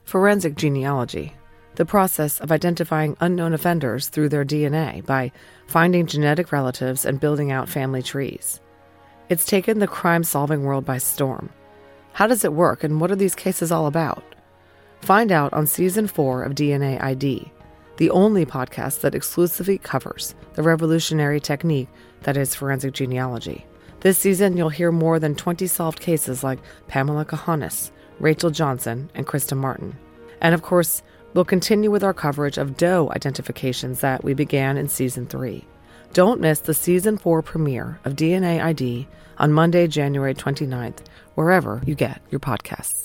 Forensic genealogy, the process of identifying unknown offenders through their DNA by finding genetic relatives and building out family trees. It's taken the crime-solving world by storm. How does it work, and what are these cases all about? Find out on Season 4 of DNA ID, the only podcast that exclusively covers the revolutionary technique that is forensic genealogy. This season, you'll hear more than 20 solved cases like Pamela Kahanis, Rachel Johnson, and Krista Martin. And of course, we'll continue with our coverage of Doe identifications that we began in Season 3. Don't miss the Season 4 premiere of DNA ID on Monday, January 29th, wherever you get your podcasts.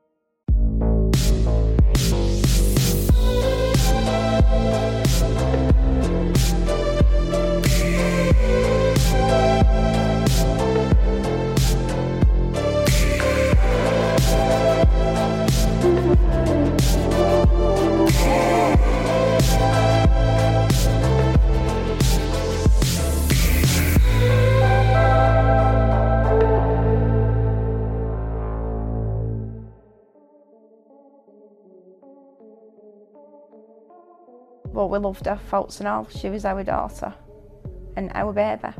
Well, we loved her, faults and all. She was our daughter and our baby.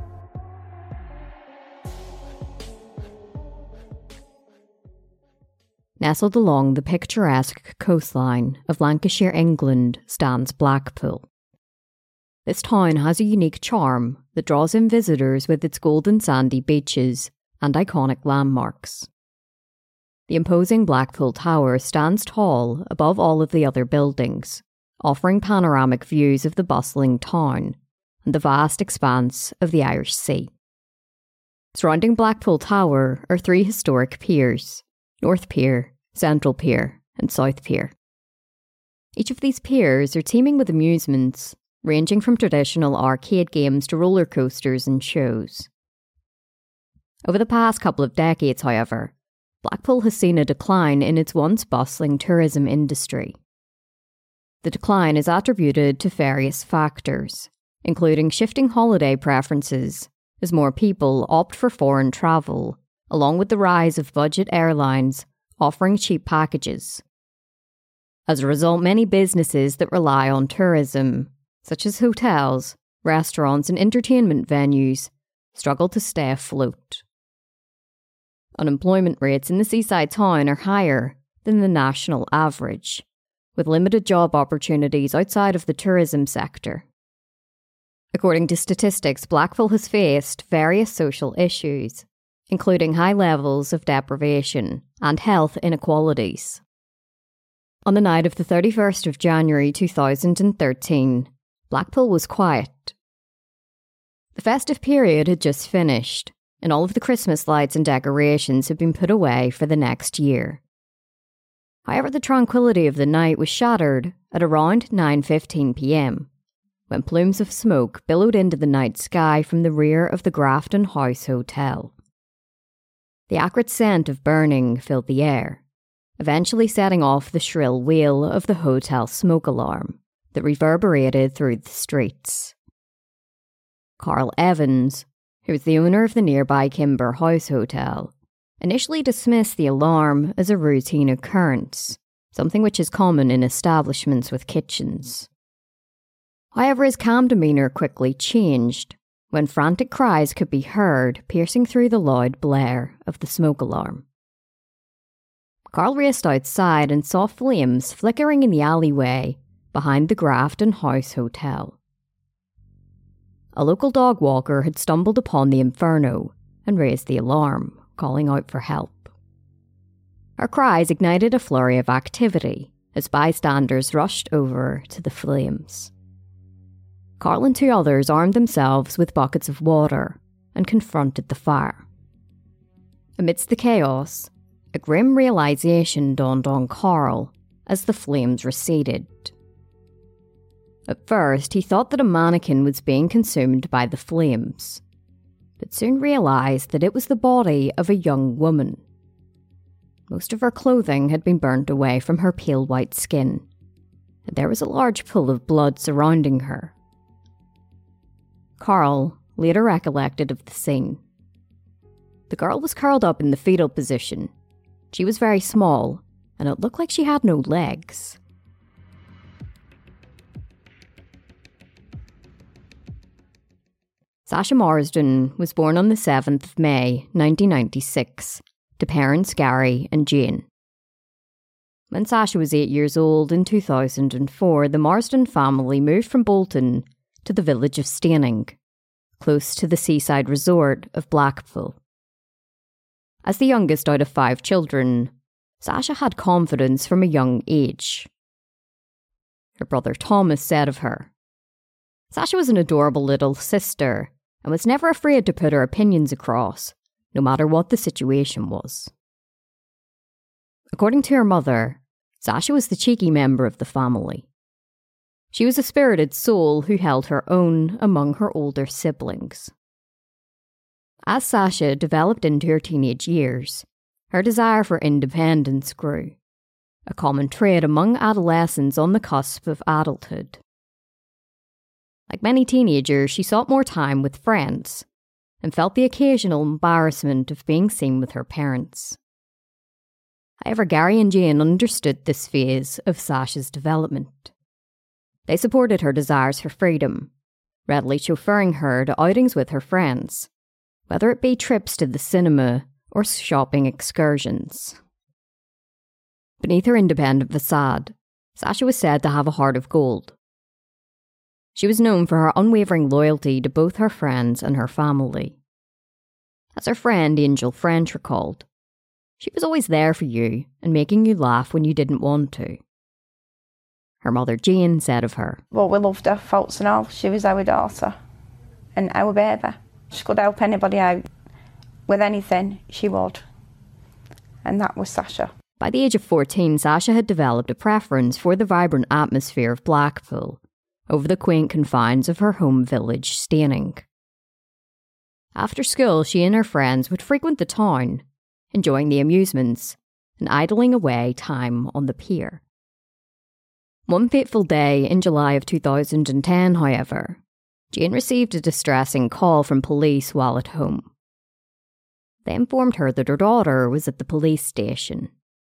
Nestled along the picturesque coastline of Lancashire, England, stands Blackpool. This town has a unique charm that draws in visitors with its golden sandy beaches and iconic landmarks. The imposing Blackpool Tower stands tall above all of the other buildings, offering panoramic views of the bustling town and the vast expanse of the Irish Sea. Surrounding Blackpool Tower are three historic piers: North Pier, Central Pier, and South Pier. Each of these piers are teeming with amusements, ranging from traditional arcade games to roller coasters and shows. Over the past couple of decades, however, Blackpool has seen a decline in its once bustling tourism industry. The decline is attributed to various factors, including shifting holiday preferences, as more people opt for foreign travel, along with the rise of budget airlines offering cheap packages. As a result, many businesses that rely on tourism, such as hotels, restaurants, and entertainment venues, struggle to stay afloat. Unemployment rates in the seaside town are higher than the national average, with limited job opportunities outside of the tourism sector. According to statistics, Blackpool has faced various social issues, including high levels of deprivation and health inequalities. On the night of the 31st of January 2013, Blackpool was quiet. The festive period had just finished, and all of the Christmas lights and decorations had been put away for the next year. However, the tranquility of the night was shattered at around 9:15 p.m, when plumes of smoke billowed into the night sky from the rear of the Grafton House Hotel. The acrid scent of burning filled the air, eventually setting off the shrill wail of the hotel smoke alarm that reverberated through the streets. Carl Evans, who was the owner of the nearby Kimber House Hotel, initially dismissed the alarm as a routine occurrence, something which is common in establishments with kitchens. However, his calm demeanour quickly changed when frantic cries could be heard piercing through the loud blare of the smoke alarm. Carl raced outside and saw flames flickering in the alleyway behind the Grafton House Hotel. A local dog walker had stumbled upon the inferno and raised the alarm, calling out for help. Her cries ignited a flurry of activity as bystanders rushed over to the flames. Carl and two others armed themselves with buckets of water and confronted the fire. Amidst the chaos, a grim realization dawned on Carl as the flames receded. At first, he thought that a mannequin was being consumed by the flames, but soon realised that it was the body of a young woman. Most of her clothing had been burnt away from her pale white skin, and there was a large pool of blood surrounding her. Carl later recollected of the scene. The girl was curled up in the fetal position. She was very small, and it looked like she had no legs. Sasha Marsden was born on the 7th of May 1996 to parents Gary and Jane. When Sasha was 8 years old in 2004, the Marsden family moved from Bolton to the village of Staining, close to the seaside resort of Blackpool. As the youngest out of 5 children, Sasha had confidence from a young age. Her brother Thomas said of her, "Sasha was an adorable little sister and was never afraid to put her opinions across, no matter what the situation was." According to her mother, Sasha was the cheeky member of the family. She was a spirited soul who held her own among her older siblings. As Sasha developed into her teenage years, her desire for independence grew, a common trait among adolescents on the cusp of adulthood. Like many teenagers, she sought more time with friends and felt the occasional embarrassment of being seen with her parents. However, Gary and Jane understood this phase of Sasha's development. They supported her desires for freedom, readily chauffeuring her to outings with her friends, whether it be trips to the cinema or shopping excursions. Beneath her independent facade, Sasha was said to have a heart of gold. She was known for her unwavering loyalty to both her friends and her family. As her friend Angel French recalled, she was always there for you and making you laugh when you didn't want to. Her mother Jane said of her, "Well, we loved her, faults and all. She was our daughter and our baby. She could help anybody out with anything, she would." And that was Sasha. By the age of 14, Sasha had developed a preference for the vibrant atmosphere of Blackpool over the quaint confines of her home village, Staining. After school, she and her friends would frequent the town, enjoying the amusements and idling away time on the pier. One fateful day in July of 2010, however, Jane received a distressing call from police while at home. They informed her that her daughter was at the police station.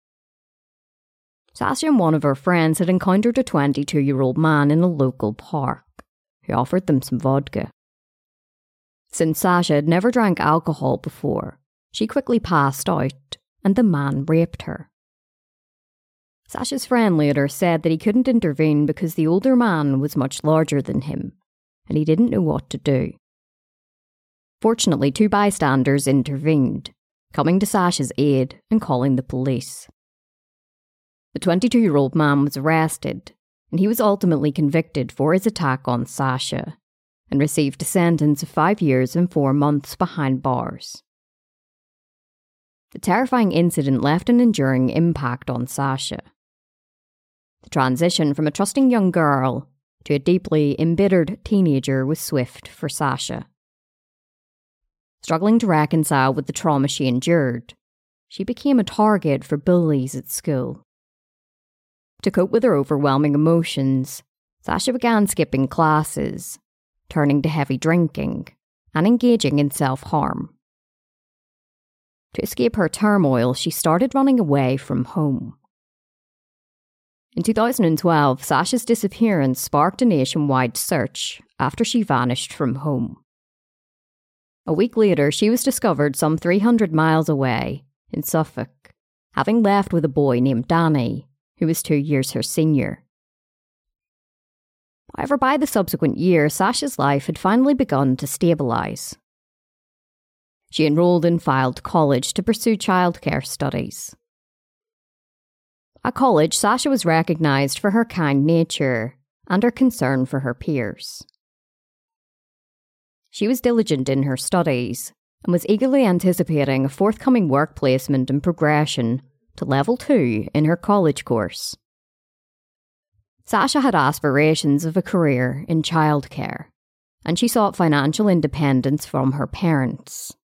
Sasha and one of her friends had encountered a 22-year-old man in a local park who offered them some vodka. Since Sasha had never drank alcohol before, she quickly passed out and the man raped her. Sasha's friend later said that he couldn't intervene because the older man was much larger than him and he didn't know what to do. Fortunately, 2 bystanders intervened, coming to Sasha's aid and calling the police. The 22-year-old man was arrested, and he was ultimately convicted for his attack on Sasha and received a sentence of 5 years and 4 months behind bars. The terrifying incident left an enduring impact on Sasha. The transition from a trusting young girl to a deeply embittered teenager was swift for Sasha. Struggling to reconcile with the trauma she endured, she became a target for bullies at school. To cope with her overwhelming emotions, Sasha began skipping classes, turning to heavy drinking, and engaging in self-harm. To escape her turmoil, she started running away from home. In 2012, Sasha's disappearance sparked a nationwide search after she vanished from home. A week later, she was discovered some 300 miles away in Suffolk, having left with a boy named Danny, who was 2 years her senior. However, by the subsequent year, Sasha's life had finally begun to stabilise. She enrolled in Fylde College to pursue childcare studies. At college, Sasha was recognised for her kind nature and her concern for her peers. She was diligent in her studies and was eagerly anticipating a forthcoming work placement and progression to level 2 in her college course. Sasha had aspirations of a career in childcare, and she sought financial independence from her parents.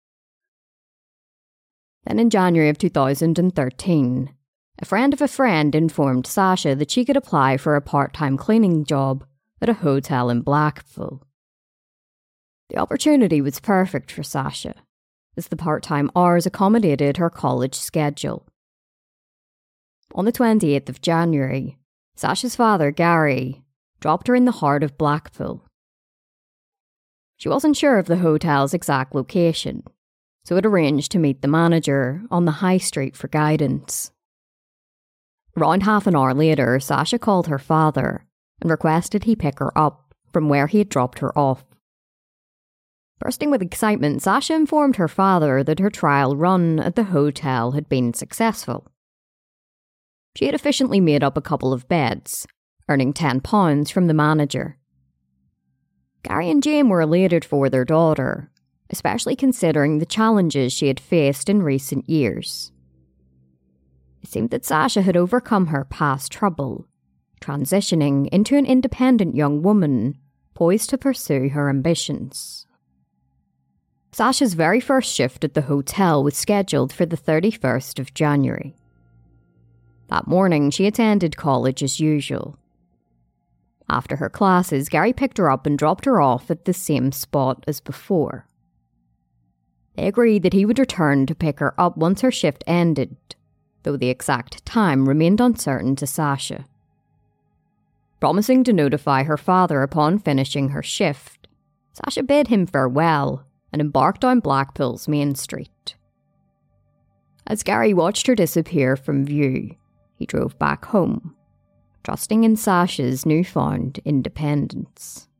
Then in January of 2013, a friend of a friend informed Sasha that she could apply for a part-time cleaning job at a hotel in Blackpool. The opportunity was perfect for Sasha, as the part-time hours accommodated her college schedule. On the 28th of January, Sasha's father, Gary, dropped her in the heart of Blackpool. She wasn't sure of the hotel's exact location, so had arranged to meet the manager on the high street for guidance. Around half an hour later, Sasha called her father and requested he pick her up from where he had dropped her off. Bursting with excitement, Sasha informed her father that her trial run at the hotel had been successful. She had efficiently made up a couple of beds, earning £10 from the manager. Gary and Jane were elated for their daughter, especially considering the challenges she had faced in recent years. It seemed that Sasha had overcome her past trouble, transitioning into an independent young woman poised to pursue her ambitions. Sasha's very first shift at the hotel was scheduled for the 31st of January. That morning, she attended college as usual. After her classes, Gary picked her up and dropped her off at the same spot as before. They agreed that he would return to pick her up once her shift ended, though the exact time remained uncertain to Sasha. Promising to notify her father upon finishing her shift, Sasha bid him farewell and embarked down Blackpool's main street. As Gary watched her disappear from view, he drove back home, trusting in Sasha's newfound independence.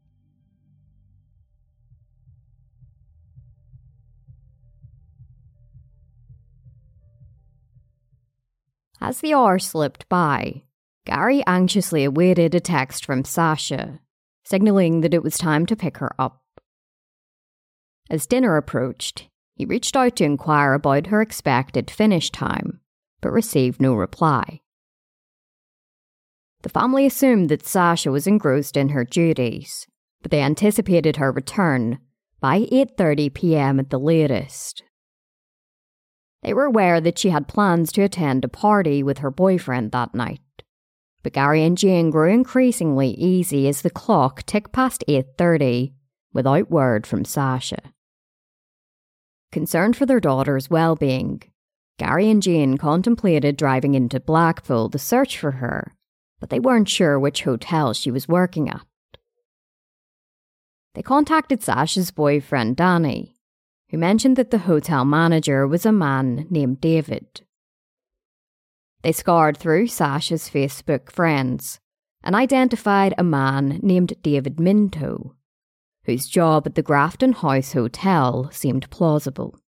As the hour slipped by, Gary anxiously awaited a text from Sasha, signalling that it was time to pick her up. As dinner approached, he reached out to inquire about her expected finish time, but received no reply. The family assumed that Sasha was engrossed in her duties, but they anticipated her return by 8:30 p.m. at the latest. They were aware that she had plans to attend a party with her boyfriend that night, but Gary and Jane grew increasingly easy as the clock ticked past 8:30 without word from Sasha. Concerned for their daughter's well-being, Gary and Jane contemplated driving into Blackpool to search for her, but they weren't sure which hotel she was working at. They contacted Sasha's boyfriend Danny, who mentioned that the hotel manager was a man named David. They scoured through Sasha's Facebook friends and identified a man named David Minto, whose job at the Grafton House Hotel seemed plausible.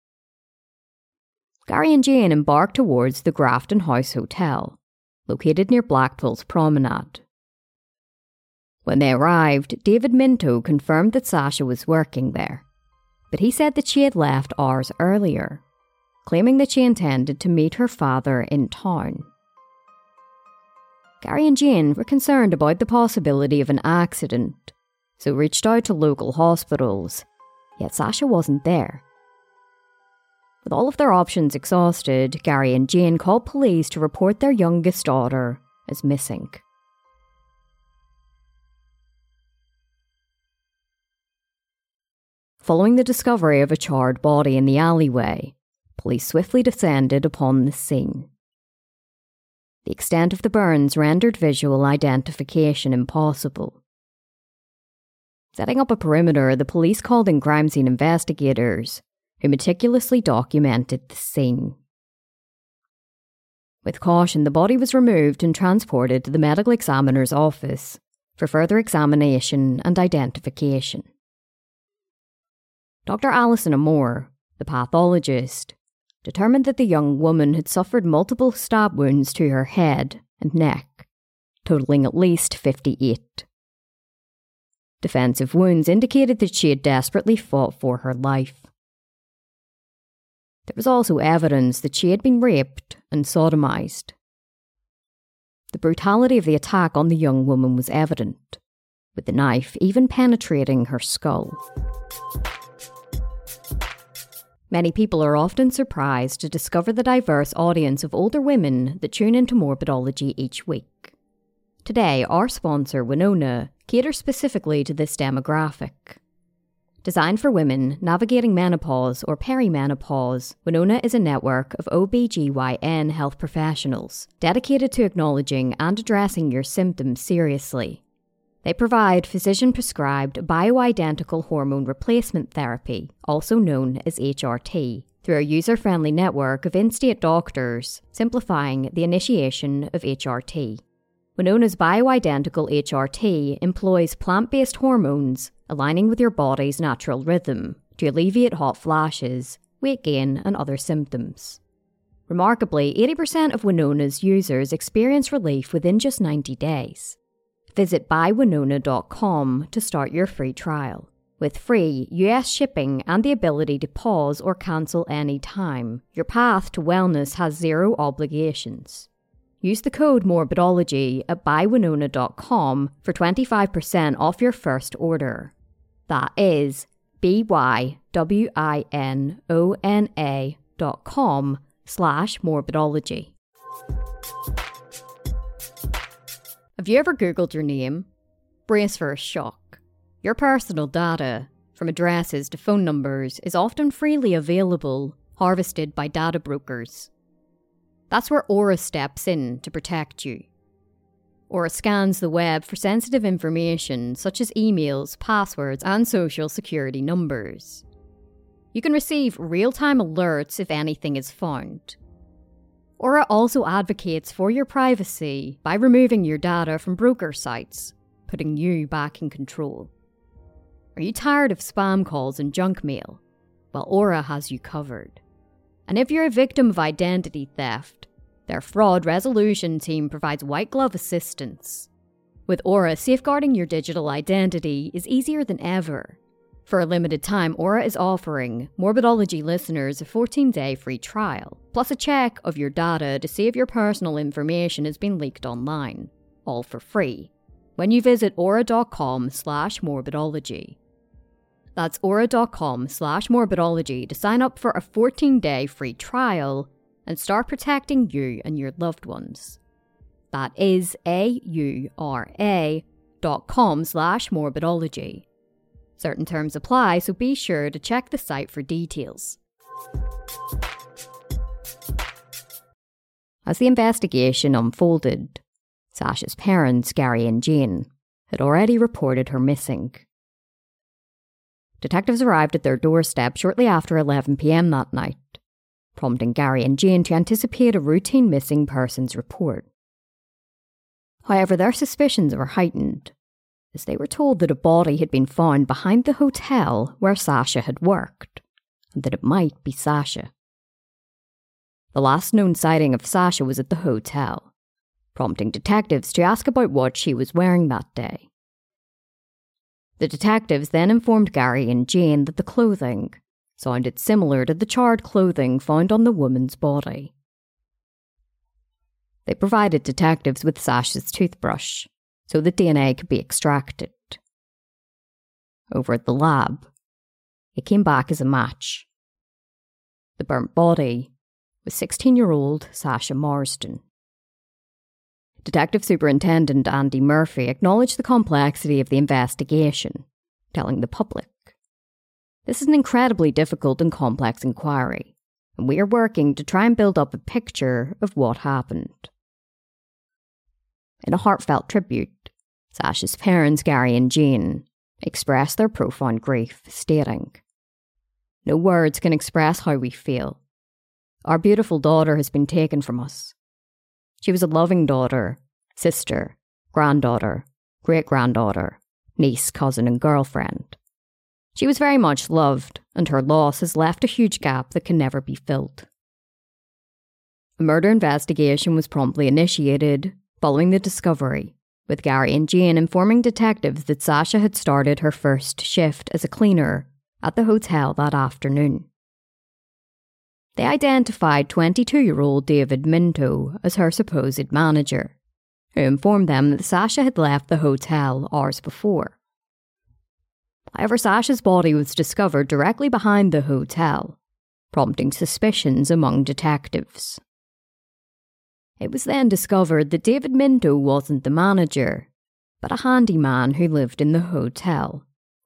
Gary and Jane embarked towards the Grafton House Hotel, located near Blackpool's Promenade. When they arrived, David Minto confirmed that Sasha was working there, but he said that she had left hours earlier, claiming that she intended to meet her father in town. Gary and Jane were concerned about the possibility of an accident, so reached out to local hospitals, yet Sasha wasn't there. With all of their options exhausted, Gary and Jane called police to report their youngest daughter as missing. Following the discovery of a charred body in the alleyway, police swiftly descended upon the scene. The extent of the burns rendered visual identification impossible. Setting up a perimeter, the police called in crime scene investigators, who meticulously documented the scene. With caution, the body was removed and transported to the medical examiner's office for further examination and identification. Dr. Alison Amore, the pathologist, determined that the young woman had suffered multiple stab wounds to her head and neck, totaling at least 58. Defensive wounds indicated that she had desperately fought for her life. There was also evidence that she had been raped and sodomized. The brutality of the attack on the young woman was evident, with the knife even penetrating her skull. Many people are often surprised to discover the diverse audience of older women that tune into Morbidology each week. Today, our sponsor, Winona, caters specifically to this demographic. Designed for women navigating menopause or perimenopause, Winona is a network of OBGYN health professionals dedicated to acknowledging and addressing your symptoms seriously. They provide physician-prescribed bioidentical hormone replacement therapy, also known as HRT, through a user-friendly network of in-state doctors, simplifying the initiation of HRT. Winona's bioidentical HRT employs plant-based hormones aligning with your body's natural rhythm to alleviate hot flashes, weight gain, and other symptoms. Remarkably, 80% of Winona's users experience relief within just 90 days. Visit buywinona.com to start your free trial. With free US shipping and the ability to pause or cancel any time, your path to wellness has zero obligations. Use the code Morbidology at buywinona.com for 25% off your first order. That is bywinona.com/morbidology. Have you ever Googled your name? Brace for a shock. Your personal data, from addresses to phone numbers, is often freely available, harvested by data brokers. That's where Aura steps in to protect you. Aura scans the web for sensitive information such as emails, passwords, and social security numbers. You can receive real-time alerts if anything is found. Aura also advocates for your privacy by removing your data from broker sites, putting you back in control. Are you tired of spam calls and junk mail? Well, Aura has you covered. And if you're a victim of identity theft, their fraud resolution team provides white glove assistance. With Aura, safeguarding your digital identity is easier than ever. For a limited time, Aura is offering Morbidology listeners a 14-day free trial, plus a check of your data to see if your personal information has been leaked online, all for free, when you visit aura.com/morbidology. That's aura.com/morbidology to sign up for a 14-day free trial and start protecting you and your loved ones. That is aura.com/morbidology. Certain terms apply, so be sure to check the site for details. As the investigation unfolded, Sasha's parents, Gary and Jane, had already reported her missing. Detectives arrived at their doorstep shortly after 11 p.m. that night, prompting Gary and Jane to anticipate a routine missing persons report. However, their suspicions were heightened, as they were told that a body had been found behind the hotel where Sasha had worked, and that it might be Sasha. The last known sighting of Sasha was at the hotel, prompting detectives to ask about what she was wearing that day. The detectives then informed Gary and Jane that the clothing sounded similar to the charred clothing found on the woman's body. They provided detectives with Sasha's toothbrush so that DNA could be extracted. Over at the lab, it came back as a match. The burnt body was 16-year-old Sasha Marsden. Detective Superintendent Andy Murphy acknowledged the complexity of the investigation, telling the public, "This is an incredibly difficult and complex inquiry, and we are working to try and build up a picture of what happened." In a heartfelt tribute, Sasha's parents, Gary and Jane, expressed their profound grief, stating, "No words can express how we feel. Our beautiful daughter has been taken from us. She was a loving daughter, sister, granddaughter, great-granddaughter, niece, cousin, and girlfriend. She was very much loved, and her loss has left a huge gap that can never be filled." A murder investigation was promptly initiated following the discovery, with Gary and Jane informing detectives that Sasha had started her first shift as a cleaner at the hotel that afternoon. They identified 22-year-old David Minto as her supposed manager, who informed them that Sasha had left the hotel hours before. However, Sasha's body was discovered directly behind the hotel, prompting suspicions among detectives. It was then discovered that David Minto wasn't the manager, but a handyman who lived in the hotel,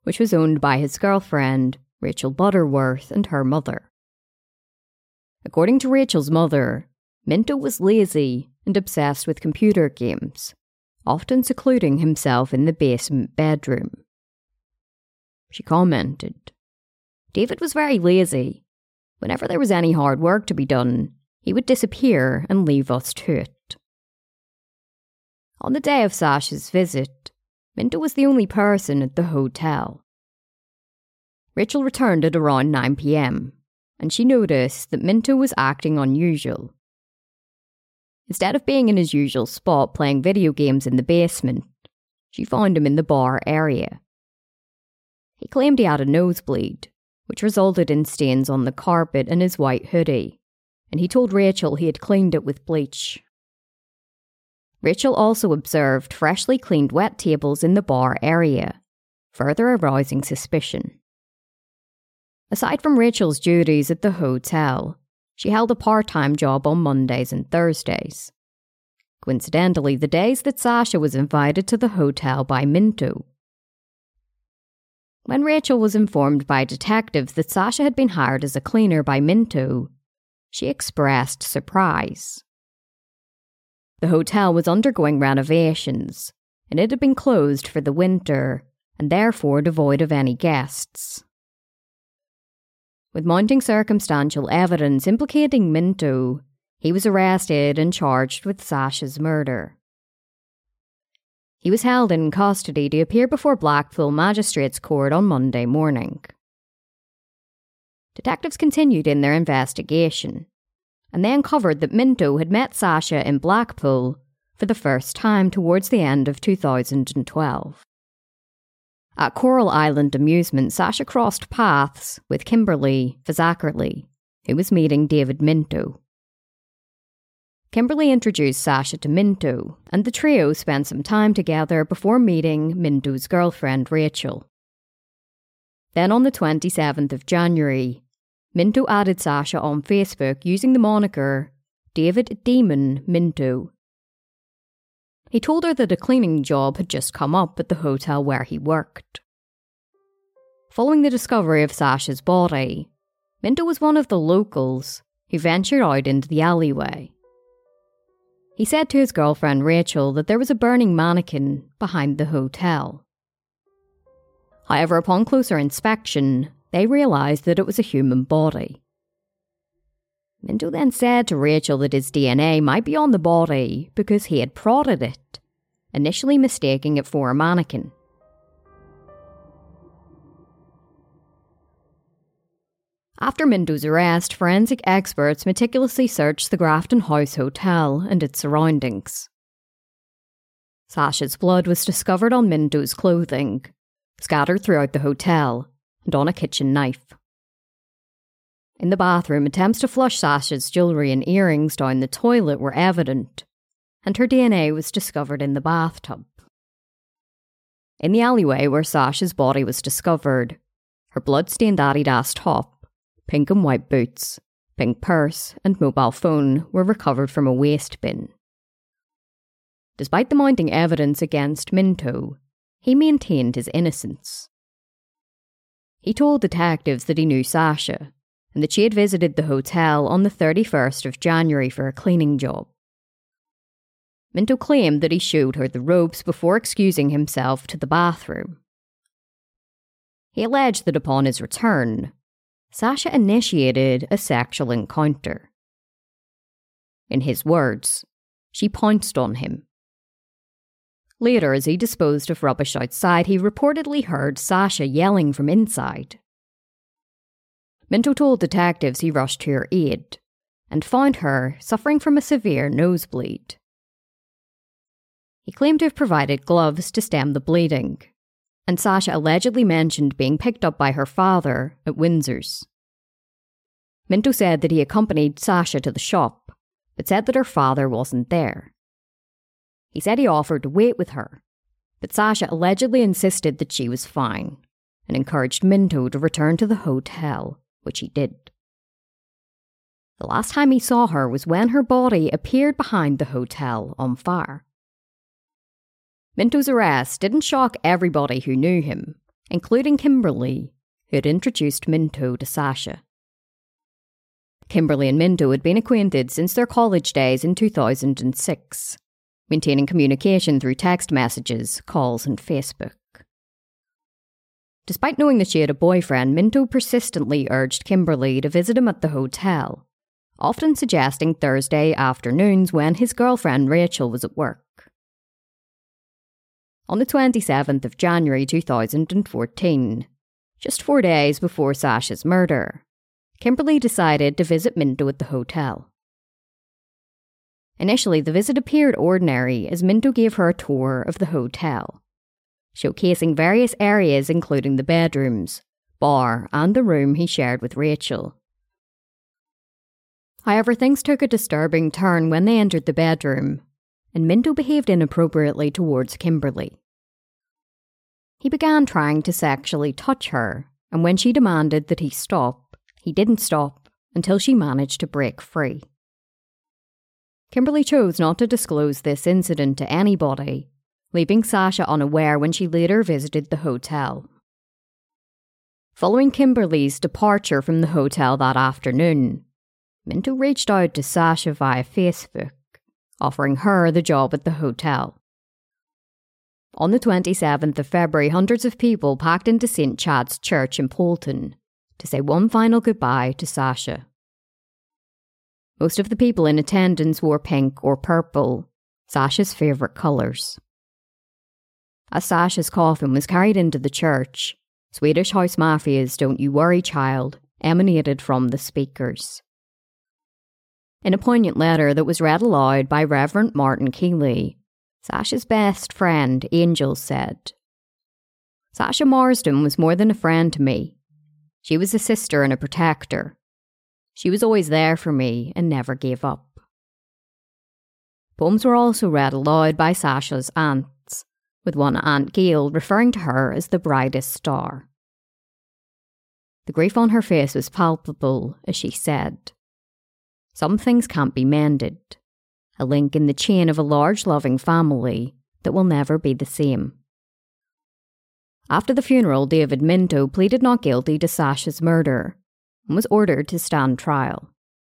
which was owned by his girlfriend, Rachel Butterworth, and her mother. According to Rachel's mother, Minto was lazy and obsessed with computer games, often secluding himself in the basement bedroom. She commented, "David was very lazy. Whenever there was any hard work to be done, he would disappear and leave us to it." On the day of Sasha's visit, Minto was the only person at the hotel. Rachel returned at around 9 p.m, and she noticed that Minto was acting unusual. Instead of being in his usual spot playing video games in the basement, she found him in the bar area. He claimed he had a nosebleed, which resulted in stains on the carpet and his white hoodie, and he told Rachel he had cleaned it with bleach. Rachel also observed freshly cleaned wet tables in the bar area, further arousing suspicion. Aside from Rachel's duties at the hotel, she held a part-time job on Mondays and Thursdays. Coincidentally, the days that Sasha was invited to the hotel by Minto. When Rachel was informed by detectives that Sasha had been hired as a cleaner by Minto, she expressed surprise. The hotel was undergoing renovations, and it had been closed for the winter, and therefore devoid of any guests. With mounting circumstantial evidence implicating Minto, he was arrested and charged with Sasha's murder. He was held in custody to appear before Blackpool Magistrates Court on Monday morning. Detectives continued in their investigation, and they uncovered that Minto had met Sasha in Blackpool for the first time towards the end of 2012. At Coral Island Amusement, Sasha crossed paths with Kimberly Fazakerly, who was meeting David Minto. Kimberly introduced Sasha to Minto, and the trio spent some time together before meeting Minto's girlfriend Rachel. Then on the 27th of January, Minto added Sasha on Facebook using the moniker David Demon Minto. He told her that a cleaning job had just come up at the hotel where he worked. Following the discovery of Sasha's body, Minto was one of the locals who ventured out into the alleyway. He said to his girlfriend Rachel that there was a burning mannequin behind the hotel. However, upon closer inspection, they realised that it was a human body. Minto then said to Rachel that his DNA might be on the body because he had prodded it, initially mistaking it for a mannequin. After Minto's arrest, forensic experts meticulously searched the Grafton House Hotel and its surroundings. Sasha's blood was discovered on Minto's clothing, scattered throughout the hotel, and on a kitchen knife. In the bathroom, attempts to flush Sasha's jewellery and earrings down the toilet were evident, and her DNA was discovered in the bathtub. In the alleyway where Sasha's body was discovered, her blood-stained Adidas top, pink and white boots, pink purse, and mobile phone were recovered from a waste bin. Despite the mounting evidence against Minto, he maintained his innocence. He told detectives that he knew Sasha, and that she had visited the hotel on the 31st of January for a cleaning job. Minto claimed that he showed her the ropes before excusing himself to the bathroom. He alleged that upon his return, Sasha initiated a sexual encounter. In his words, she pounced on him. Later, as he disposed of rubbish outside, he reportedly heard Sasha yelling from inside. Minto told detectives he rushed to her aid and found her suffering from a severe nosebleed. He claimed to have provided gloves to stem the bleeding, and Sasha allegedly mentioned being picked up by her father at Windsor's. Minto said that he accompanied Sasha to the shop, but said that her father wasn't there. He said he offered to wait with her, but Sasha allegedly insisted that she was fine and encouraged Minto to return to the hotel, which he did. The last time he saw her was when her body appeared behind the hotel on fire. Minto's arrest didn't shock everybody who knew him, including Kimberly, who had introduced Minto to Sasha. Kimberly and Minto had been acquainted since their college days in 2006, maintaining communication through text messages, calls and Facebook. Despite knowing that she had a boyfriend, Minto persistently urged Kimberly to visit him at the hotel, often suggesting Thursday afternoons when his girlfriend Rachel was at work. On the 27th of January 2014, just 4 days before Sasha's murder, Kimberly decided to visit Minto at the hotel. Initially, the visit appeared ordinary as Minto gave her a tour of the hotel, showcasing various areas including the bedrooms, bar and the room he shared with Rachel. However, things took a disturbing turn when they entered the bedroom, and Minto behaved inappropriately towards Kimberly. He began trying to sexually touch her, and when she demanded that he stop, he didn't stop until she managed to break free. Kimberly chose not to disclose this incident to anybody, leaving Sasha unaware when she later visited the hotel. Following Kimberly's departure from the hotel that afternoon, Minto reached out to Sasha via Facebook, offering her the job at the hotel. On the 27th of February, hundreds of people packed into St. Chad's Church in Polton to say one final goodbye to Sasha. Most of the people in attendance wore pink or purple, Sasha's favourite colours. As Sasha's coffin was carried into the church, Swedish House Mafia's Don't You Worry Child emanated from the speakers. In a poignant letter that was read aloud by Reverend Martin Keeley, Sasha's best friend, Angel, said, "Sasha Marsden was more than a friend to me. She was a sister and a protector. She was always there for me and never gave up." Poems were also read aloud by Sasha's aunts, with one Aunt Gail referring to her as the brightest star. The grief on her face was palpable as she said, "Some things can't be mended. A link in the chain of a large loving family that will never be the same." After the funeral, David Minto pleaded not guilty to Sasha's murder and was ordered to stand trial.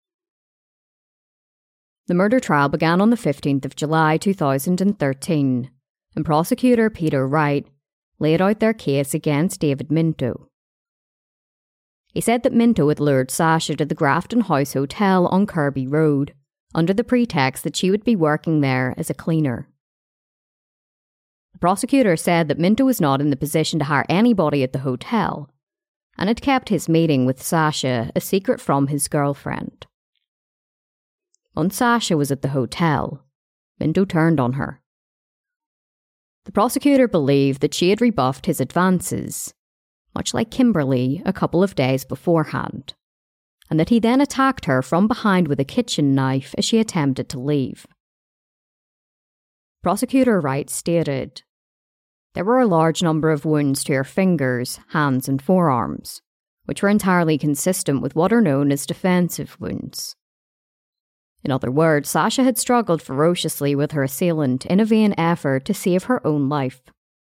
The murder trial began on the 15th of July 2013, and prosecutor Peter Wright laid out their case against David Minto. He said that Minto had lured Sasha to the Grafton House Hotel on Kirby Road under the pretext that she would be working there as a cleaner. The prosecutor said that Minto was not in the position to hire anybody at the hotel and had kept his meeting with Sasha a secret from his girlfriend. Once Sasha was at the hotel, Minto turned on her. The prosecutor believed that she had rebuffed his advances, much like Kimberly a couple of days beforehand, and that he then attacked her from behind with a kitchen knife as she attempted to leave. Prosecutor Wright stated, "There were a large number of wounds to her fingers, hands and forearms, which were entirely consistent with what are known as defensive wounds." In other words, Sasha had struggled ferociously with her assailant in a vain effort to save her own life.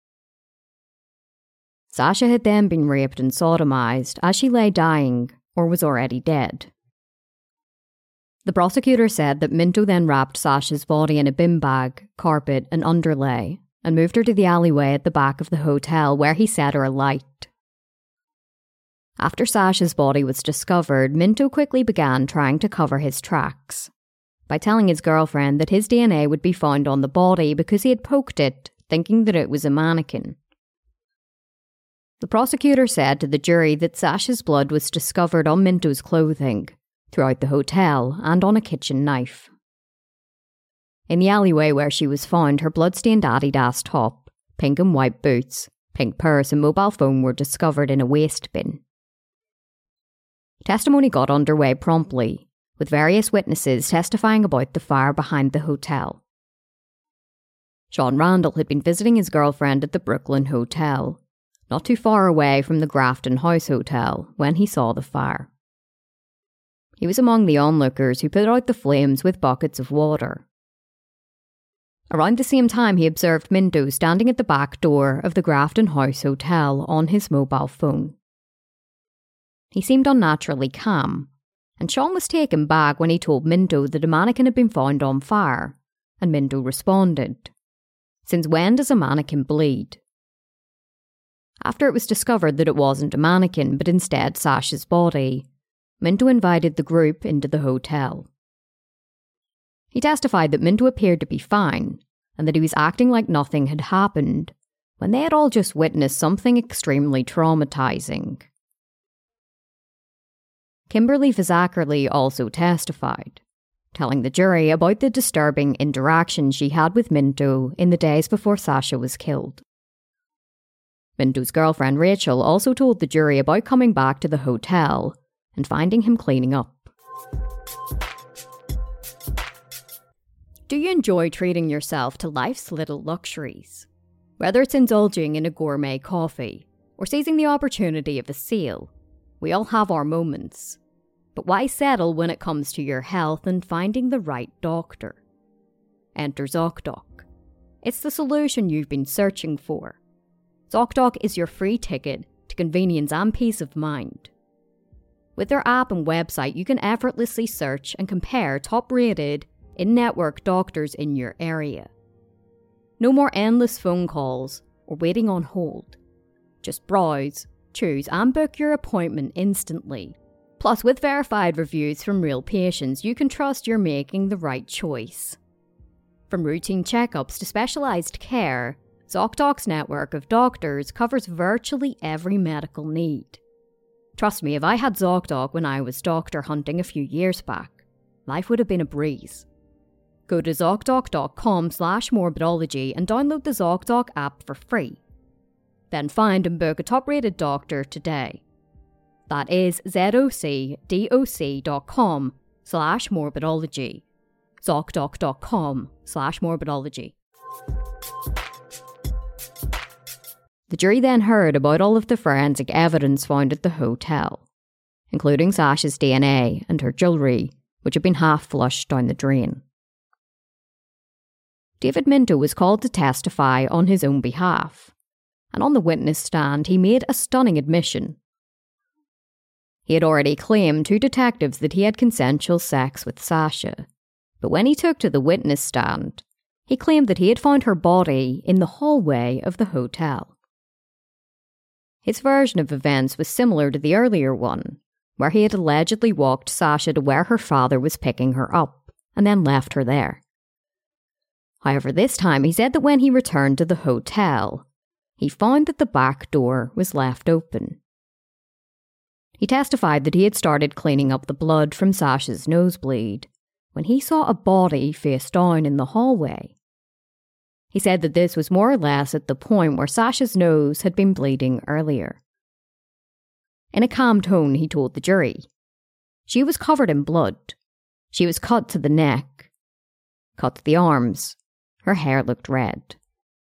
Sasha had then been raped and sodomized as she lay dying or was already dead. The prosecutor said that Minto then wrapped Sasha's body in a bin bag, carpet and underlay and moved her to the alleyway at the back of the hotel where he set her alight. After Sasha's body was discovered, Minto quickly began trying to cover his tracks by telling his girlfriend that his DNA would be found on the body because he had poked it, thinking that it was a mannequin. The prosecutor said to the jury that Sasha's blood was discovered on Minto's clothing, throughout the hotel, and on a kitchen knife. In the alleyway where she was found, her blood-stained Adidas top, pink and white boots, pink purse and mobile phone were discovered in a waste bin. Testimony got underway promptly, with various witnesses testifying about the fire behind the hotel. Sean Randall had been visiting his girlfriend at the Brooklyn Hotel, not too far away from the Grafton House Hotel, when he saw the fire. He was among the onlookers who put out the flames with buckets of water. Around the same time, he observed Minto standing at the back door of the Grafton House Hotel on his mobile phone. He seemed unnaturally calm, and Sean was taken back when he told Minto that a mannequin had been found on fire, and Minto responded, "Since when does a mannequin bleed?" After it was discovered that it wasn't a mannequin, but instead Sasha's body, Minto invited the group into the hotel. He testified that Minto appeared to be fine, and that he was acting like nothing had happened, when they had all just witnessed something extremely traumatizing. Kimberly Vizackerley also testified, telling the jury about the disturbing interaction she had with Minto in the days before Sasha was killed. Minto's girlfriend Rachel also told the jury about coming back to the hotel and finding him cleaning up. Do you enjoy treating yourself to life's little luxuries? Whether it's indulging in a gourmet coffee or seizing the opportunity of a sale, we all have our moments. But why settle when it comes to your health and finding the right doctor? Enter ZocDoc. It's the solution you've been searching for. ZocDoc is your free ticket to convenience and peace of mind. With their app and website, you can effortlessly search and compare top-rated, in-network doctors in your area. No more endless phone calls or waiting on hold. Just browse, choose and book your appointment instantly. Plus, with verified reviews from real patients, you can trust you're making the right choice. From routine checkups to specialised care, ZocDoc's network of doctors covers virtually every medical need. Trust me, if I had ZocDoc when I was doctor hunting a few years back, life would have been a breeze. Go to ZocDoc.com/morbidology and download the ZocDoc app for free. Then find and book a top-rated doctor today. That is ZocDoc.com/morbidology. ZocDoc.com/morbidology. The jury then heard about all of the forensic evidence found at the hotel, including Sasha's DNA and her jewellery, which had been half flushed down the drain. David Minto was called to testify on his own behalf, and on the witness stand he made a stunning admission. He had already claimed to detectives that he had consensual sex with Sasha, but when he took to the witness stand, he claimed that he had found her body in the hallway of the hotel. His version of events was similar to the earlier one, where he had allegedly walked Sasha to where her father was picking her up, and then left her there. However, this time he said that when he returned to the hotel, he found that the back door was left open. He testified that he had started cleaning up the blood from Sasha's nosebleed when he saw a body face down in the hallway. He said that this was more or less at the point where Sasha's nose had been bleeding earlier. In a calm tone, he told the jury, "She was covered in blood. She was cut to the neck, cut to the arms. Her hair looked red."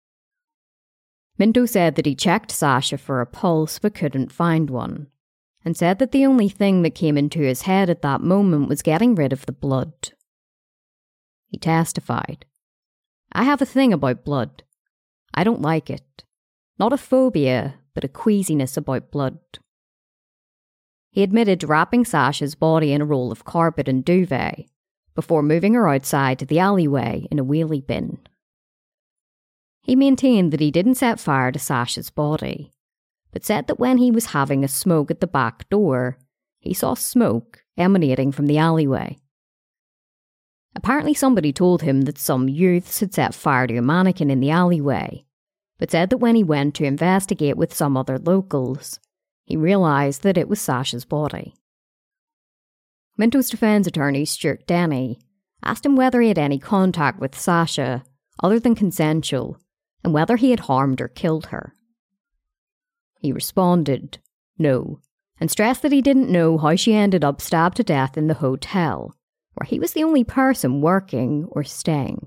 Minto said that he checked Sasha for a pulse but couldn't find one, and said that the only thing that came into his head at that moment was getting rid of the blood. He testified, "I have a thing about blood. I don't like it. Not a phobia, but a queasiness about blood." He admitted to wrapping Sasha's body in a roll of carpet and duvet before moving her outside to the alleyway in a wheelie bin. He maintained that he didn't set fire to Sasha's body, but said that when he was having a smoke at the back door, he saw smoke emanating from the alleyway. Apparently somebody told him that some youths had set fire to a mannequin in the alleyway, but said that when he went to investigate with some other locals, he realised that it was Sasha's body. Minto's defence attorney, Stuart Denny, asked him whether he had any contact with Sasha other than consensual, and whether he had harmed or killed her. He responded, no, and stressed that he didn't know how she ended up stabbed to death in the hotel, where he was the only person working or staying.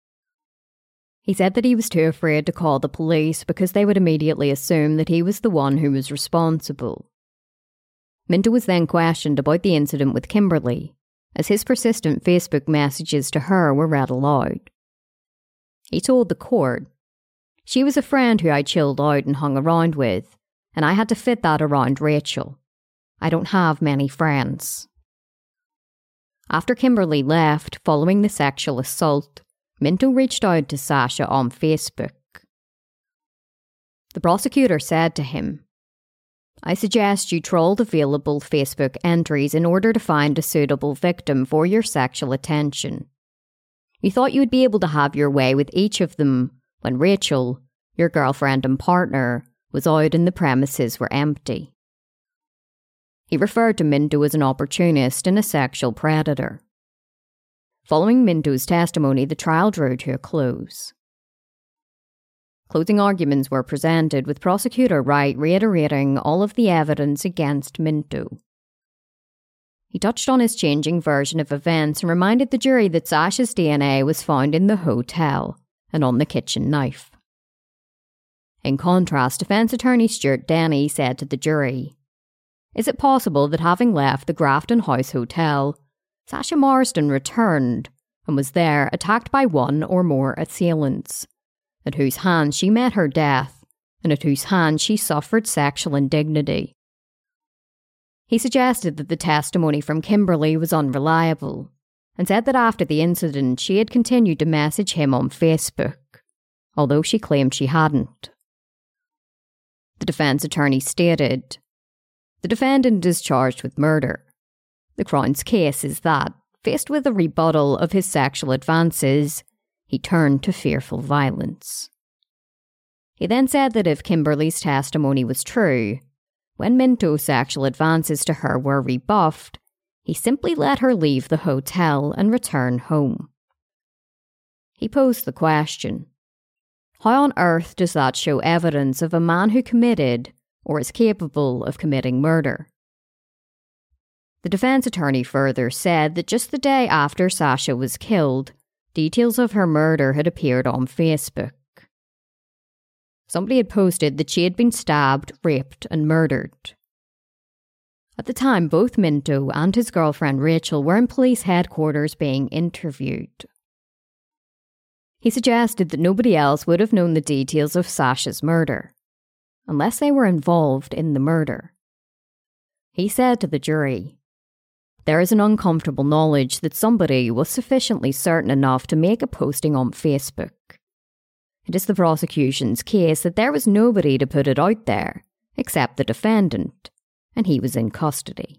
He said that he was too afraid to call the police because they would immediately assume that he was the one who was responsible. Minto was then questioned about the incident with Kimberly, as his persistent Facebook messages to her were read aloud. He told the court, "She was a friend who I chilled out and hung around with, and I had to fit that around Rachel. I don't have many friends." After Kimberly left following the sexual assault, Minto reached out to Sasha on Facebook. The prosecutor said to him, "I suggest you trolled available Facebook entries in order to find a suitable victim for your sexual attention. You thought you would be able to have your way with each of them when Rachel, your girlfriend and partner, was out and the premises were empty." He referred to Minto as an opportunist and a sexual predator. Following Minto's testimony, the trial drew to a close. Closing arguments were presented, with Prosecutor Wright reiterating all of the evidence against Minto. He touched on his changing version of events and reminded the jury that Sasha's DNA was found in the hotel and on the kitchen knife. In contrast, defence attorney Stuart Denny said to the jury, "Is it possible that having left the Grafton House Hotel, Sasha Marsden returned and was there attacked by one or more assailants, at whose hands she met her death and at whose hands she suffered sexual indignity?" He suggested that the testimony from Kimberly was unreliable and said that after the incident she had continued to message him on Facebook, although she claimed she hadn't. The defence attorney stated, "The defendant is charged with murder. The Crown's case is that, faced with a rebuttal of his sexual advances, he turned to fearful violence." He then said that if Kimberly's testimony was true, when Minto's sexual advances to her were rebuffed, he simply let her leave the hotel and return home. He posed the question, how on earth does that show evidence of a man who committed or is capable of committing murder? The defence attorney further said that just the day after Sasha was killed, details of her murder had appeared on Facebook. Somebody had posted that she had been stabbed, raped and murdered. At the time, both Minto and his girlfriend Rachel were in police headquarters being interviewed. He suggested that nobody else would have known the details of Sasha's murder, unless they were involved in the murder. He said to the jury, "There is an uncomfortable knowledge that somebody was sufficiently certain enough to make a posting on Facebook. It is the prosecution's case that there was nobody to put it out there except the defendant, and he was in custody."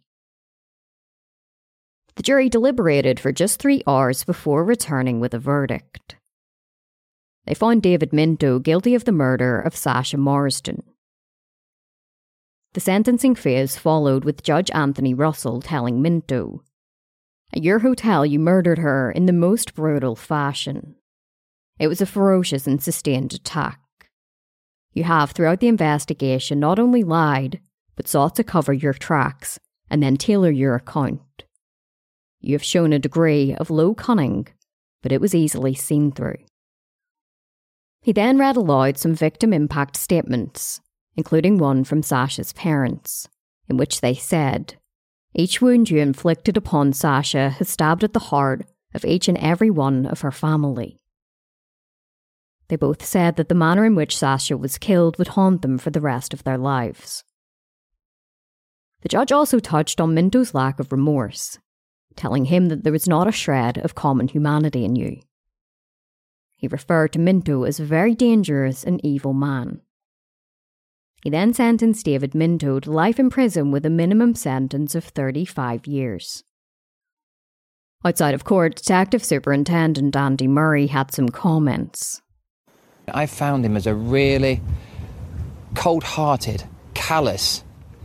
The jury deliberated for just 3 hours before returning with a verdict. They found David Minto guilty of the murder of Sasha Marsden. The sentencing phase followed with Judge Anthony Russell telling Minto, "At your hotel you murdered her in the most brutal fashion. It was a ferocious and sustained attack. You have, throughout the investigation, not only lied, but sought to cover your tracks and then tailor your account. You have shown a degree of low cunning, but it was easily seen through." He then read aloud some victim impact statements, including one from Sasha's parents, in which they said, "Each wound you inflicted upon Sasha has stabbed at the heart of each and every one of her family." They both said that the manner in which Sasha was killed would haunt them for the rest of their lives. The judge also touched on Minto's lack of remorse, telling him that there was not a shred of common humanity in you. He referred to Minto as a very dangerous and evil man. He then sentenced David Minto to life in prison with a minimum sentence of 35 years. Outside of court, Detective Superintendent Andy Murray had some comments. I found him as a really cold-hearted, callous,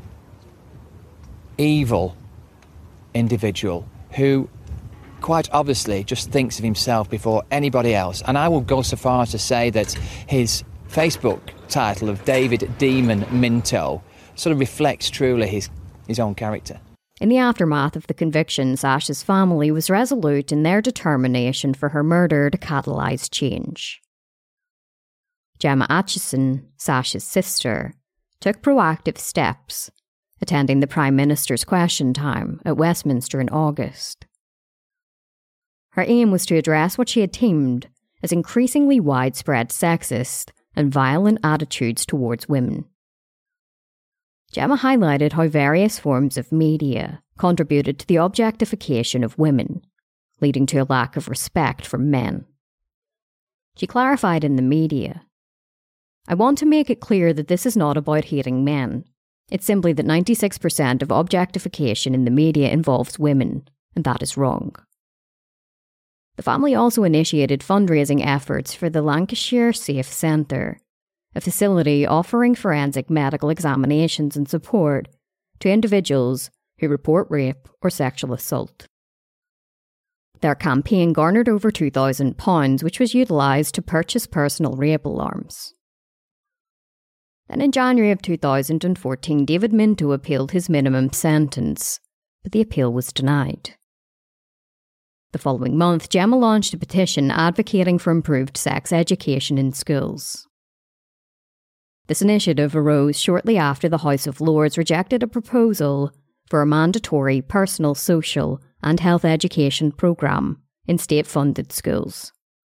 evil individual who quite obviously just thinks of himself before anybody else. And I will go so far as to say that his Facebook title of David Demon Minto sort of reflects truly his own character. In the aftermath of the conviction, Sasha's family was resolute in their determination for her murder to catalyse change. Gemma Aitchison, Sasha's sister, took proactive steps, attending the Prime Minister's question time at Westminster in August. Her aim was to address what she had deemed as increasingly widespread sexist and violent attitudes towards women. Gemma highlighted how various forms of media contributed to the objectification of women, leading to a lack of respect for men. She clarified in the media, "I want to make it clear that this is not about hating men. It's simply that 96% of objectification in the media involves women, and that is wrong." The family also initiated fundraising efforts for the Lancashire Safe Centre, a facility offering forensic medical examinations and support to individuals who report rape or sexual assault. Their campaign garnered over £2,000, which was utilised to purchase personal rape alarms. Then in January of 2014, David Minto appealed his minimum sentence, but the appeal was denied. The following month, Gemma launched a petition advocating for improved sex education in schools. This initiative arose shortly after the House of Lords rejected a proposal for a mandatory personal, social and health education programme in state-funded schools.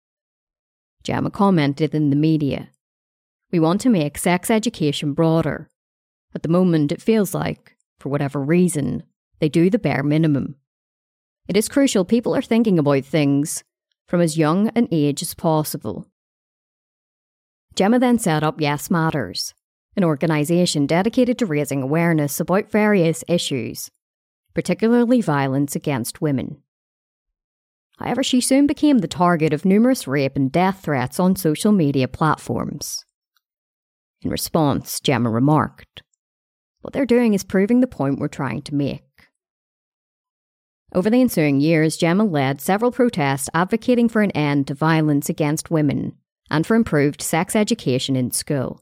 Gemma commented in the media, "We want to make sex education broader. At the moment, it feels like, for whatever reason, they do the bare minimum. It is crucial people are thinking about things from as young an age as possible." Gemma then set up Yes Matters, an organisation dedicated to raising awareness about various issues, particularly violence against women. However, she soon became the target of numerous rape and death threats on social media platforms. In response, Gemma remarked, "What they're doing is proving the point we're trying to make." Over the ensuing years, Gemma led several protests advocating for an end to violence against women and for improved sex education in school.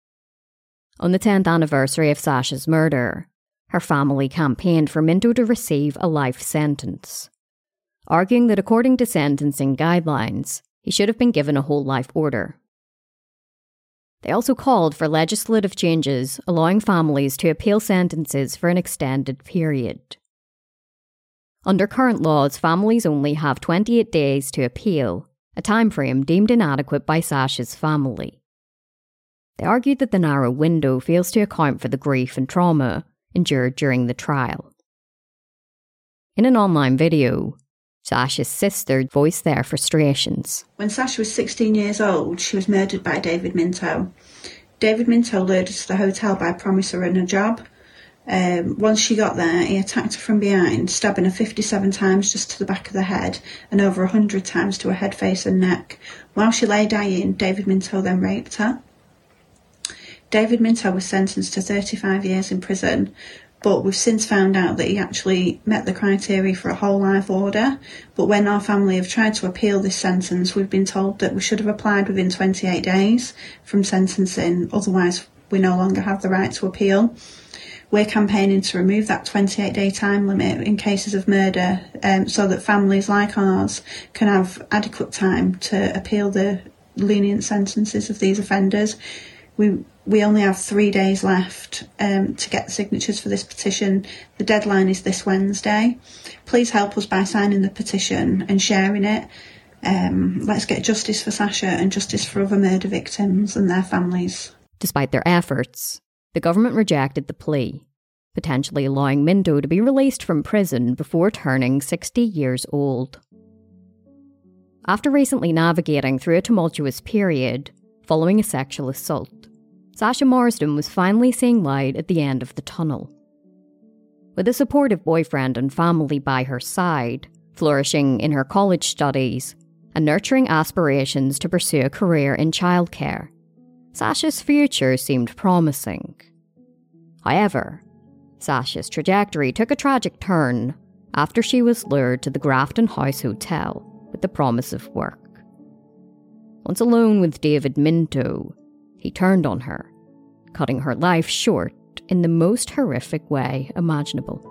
On the 10th anniversary of Sasha's murder, her family campaigned for Minto to receive a life sentence, arguing that according to sentencing guidelines, he should have been given a whole life order. They also called for legislative changes allowing families to appeal sentences for an extended period. Under current laws, families only have 28 days to appeal, a time frame deemed inadequate by Sasha's family. They argued that the narrow window fails to account for the grief and trauma endured during the trial. In an online video, Sasha's sister voiced their frustrations. When Sasha was 16 years old, she was murdered by David Minto. David Minto lured her to the hotel by promising her a job. Once she got there, he attacked her from behind, stabbing her 57 times just to the back of the head and over 100 times to her head, face and neck. While she lay dying, David Minto then raped her. David Minto was sentenced to 35 years in prison, but we've since found out that he actually met the criteria for a whole life order. But when our family have tried to appeal this sentence, we've been told that we should have applied within 28 days from sentencing, otherwise we no longer have the right to appeal. We're campaigning to remove that 28-day time limit in cases of murder so that families like ours can have adequate time to appeal the lenient sentences of these offenders. We only have 3 days left to get the signatures for this petition. The deadline is this Wednesday. Please help us by signing the petition and sharing it. Let's get justice for Sasha and justice for other murder victims and their families. Despite their efforts, the government rejected the plea, potentially allowing Minto to be released from prison before turning 60 years old. After recently navigating through a tumultuous period following a sexual assault, Sasha Marsden was finally seeing light at the end of the tunnel. With a supportive boyfriend and family by her side, flourishing in her college studies, and nurturing aspirations to pursue a career in childcare, Sasha's future seemed promising. However, Sasha's trajectory took a tragic turn after she was lured to the Grafton House Hotel with the promise of work. Once alone with David Minto, he turned on her, cutting her life short in the most horrific way imaginable.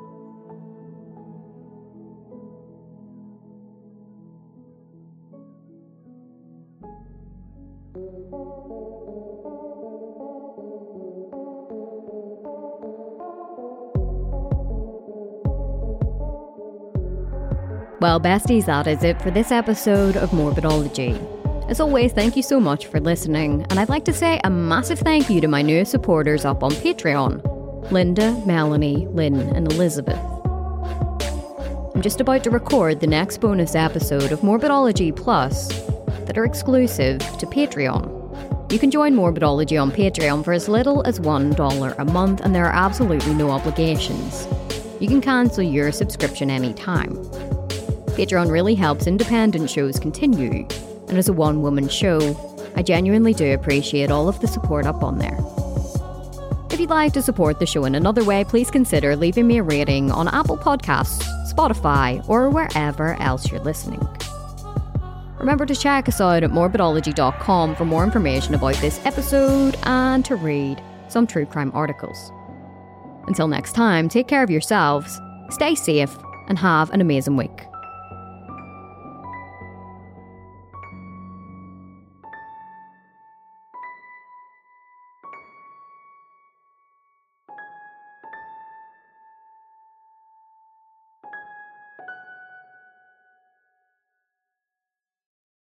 Well, besties, that is it for this episode of Morbidology. As always, thank you so much for listening, and I'd like to say a massive thank you to my newest supporters up on Patreon: Linda, Melanie, Lynn, and Elizabeth. I'm just about to record the next bonus episode of Morbidology Plus that are exclusive to Patreon. You can join Morbidology on Patreon for as little as $1 a month, and there are absolutely no obligations. You can cancel your subscription anytime. Patreon really helps independent shows continue, and as a one-woman show, I genuinely do appreciate all of the support up on there. If you'd like to support the show in another way, please consider leaving me a rating on Apple Podcasts, Spotify, or wherever else you're listening. Remember to check us out at morbidology.com for more information about this episode and to read some true crime articles. Until next time, take care of yourselves, stay safe, and have an amazing week.